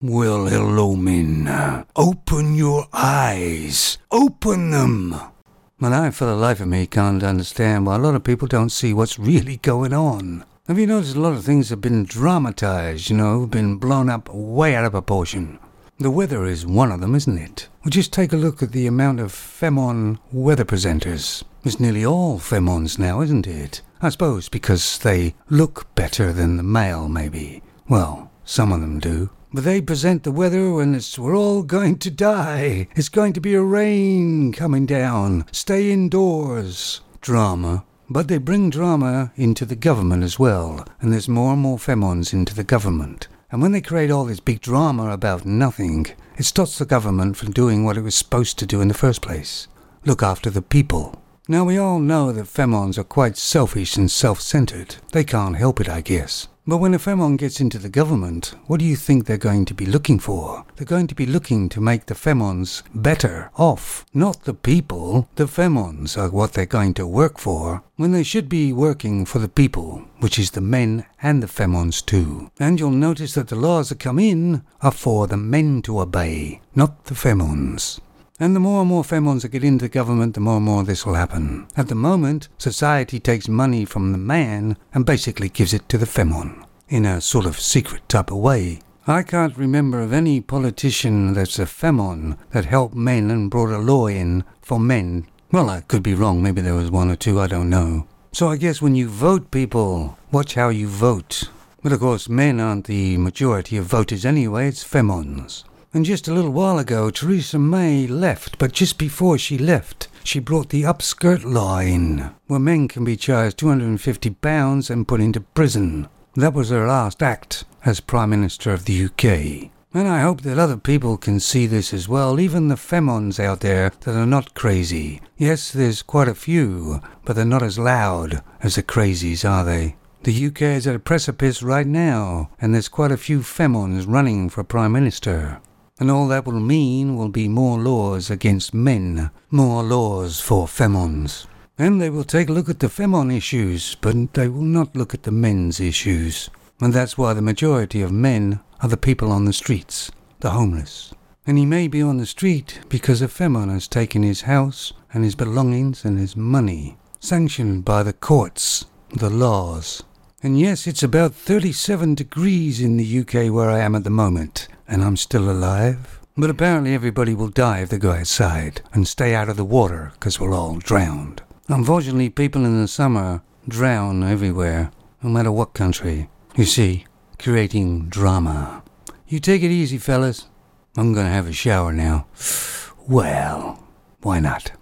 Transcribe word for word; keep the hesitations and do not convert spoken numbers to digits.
Well, hello, men. Open your eyes. Open them. Well, I, for the life of me, can't understand why a lot of people don't see what's really going on. Have you noticed a lot of things have been dramatized, you know, been blown up way out of proportion? The weather is one of them, isn't it? Well, just take a look at the amount of Femon weather presenters. It's nearly all Femons now, isn't it? I suppose because they look better than the male, maybe. Well, some of them do. But they present the weather when it's we're all going to die. It's going to be a rain coming down. Stay indoors. Drama. But they bring drama into the government as well. And there's more and more Femons into the government. And when they create all this big drama about nothing, it stops the government from doing what it was supposed to do in the first place. Look after the people. Now we all know that Femons are quite selfish and self-centered. They can't help it, I guess. But when a Femon gets into the government, what do you think they're going to be looking for? They're going to be looking to make the Femons better off. Not the people. The Femons are what they're going to work for, when they should be working for the people, which is the men and the Femons too. And you'll notice that the laws that come in are for the men to obey, not the Femons. And the more and more Femons that get into government, the more and more this will happen. At the moment, society takes money from the man and basically gives it to the Femon, in a sort of secret type of way. I can't remember of any politician that's a Femon that helped men and brought a law in for men. Well, I could be wrong, maybe there was one or two, I don't know. So I guess when you vote, people, watch how you vote. But of course, men aren't the majority of voters anyway, it's Femons. And just a little while ago, Theresa May left, but just before she left, she brought the upskirt law in, where men can be charged two hundred fifty pounds and put into prison. That was her last act as Prime Minister of the U K. And I hope that other people can see this as well, even the Femons out there that are not crazy. Yes, there's quite a few, but they're not as loud as the crazies, are they? The U K is at a precipice right now, and there's quite a few Femons running for Prime Minister. And all that will mean will be more laws against men, more laws for Femons. And they will take a look at the Femon issues, but they will not look at the men's issues. And that's why the majority of men are the people on the streets, the homeless. And he may be on the street because a Femon has taken his house and his belongings and his money, sanctioned by the courts, the laws. And yes, it's about thirty-seven degrees in the U K where I am at the moment, and I'm still alive. But apparently everybody will die if they go outside and stay out of the water, because we're all drowned. Unfortunately, people in the summer drown everywhere, no matter what country. You see, creating drama. You take it easy, fellas. I'm going to have a shower now. Well, why not?